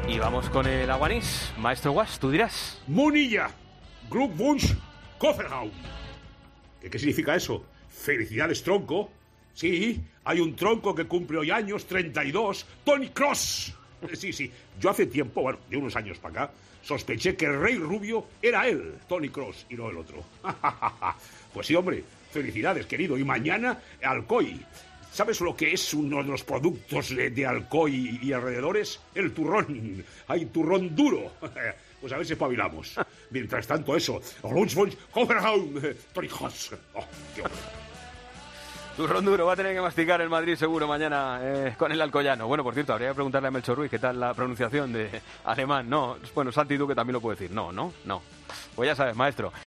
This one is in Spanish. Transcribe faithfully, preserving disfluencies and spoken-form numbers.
Y vamos con el aguanís. Maestro Guas, tú dirás. Munilla, Glückwunsch, Kofferraum. ¿Qué, ¿Qué significa eso? Felicidades, tronco. Sí, hay un tronco que cumple hoy años, treinta y dos, Tony Cross. Sí, sí, yo hace tiempo, bueno, de unos años para acá, sospeché que el rey rubio era él, Tony Cross, y no el otro. Pues sí, hombre, felicidades, querido. Y mañana, Alcoy. ¿Sabes lo que es uno de los productos de, de Alcoy y alrededores? El turrón. Hay turrón duro. Pues a ver si espabilamos. Mientras tanto, eso. Tony Cross. Oh, qué hombre. Turrón duro va a tener que masticar el Madrid seguro mañana eh, con el alcoyano. Bueno, por cierto, habría que preguntarle a Melchor Ruiz qué tal la pronunciación de alemán. No, bueno, Santi Duque también lo puede decir. No, no, no. Pues ya sabes, maestro.